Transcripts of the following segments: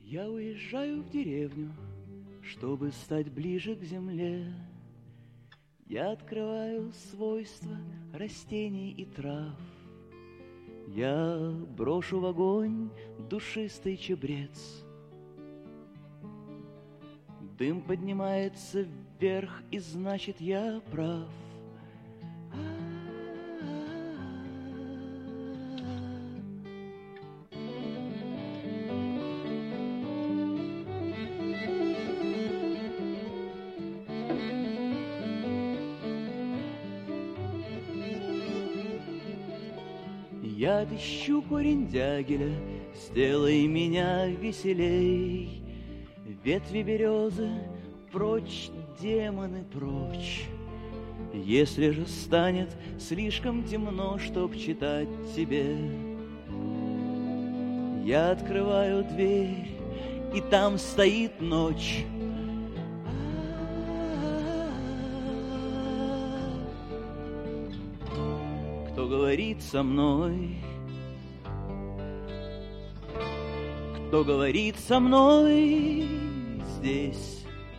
Я уезжаю в деревню, чтобы стать ближе к земле. Я открываю свойства растений и трав. Я брошу в огонь душистый чабрец. Дым поднимается вверх, и значит, я прав. Я отыщу корень дягеля, сделай меня веселей. Ветви березы, прочь, демоны, прочь. Если же станет слишком темно, чтоб читать тебе, я открываю дверь, и там стоит ночь. Кто говорит со мной? Кто говорит со мной здесь?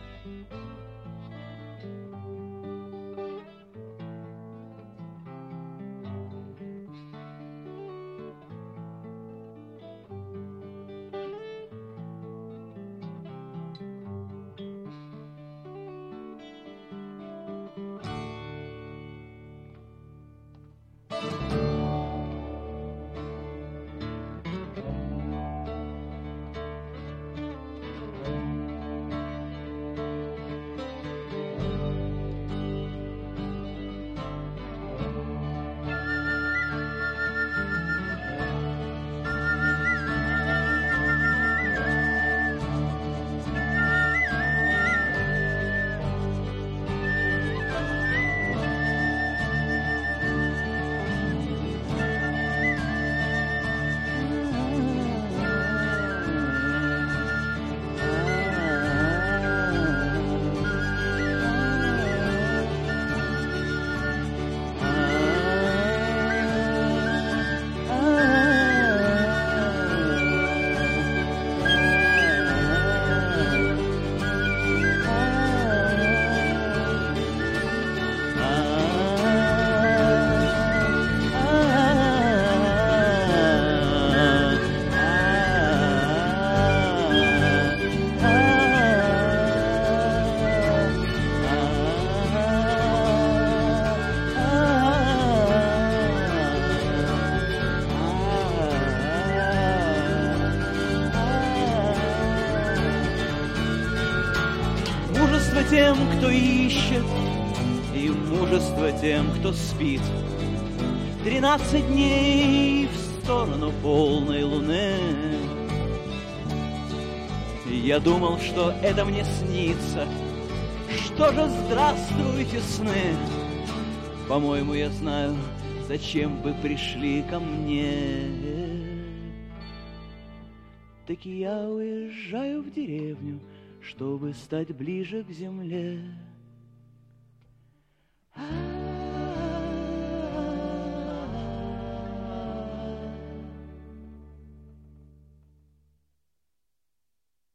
Мужество тем, кто ищет, и мужество тем, кто спит. 13 дней в сторону полной луны. Я думал, что это мне снится. Что же, здравствуйте, сны. По-моему, я знаю, зачем вы пришли ко мне. Так я уезжаю в деревню, чтобы стать ближе к земле.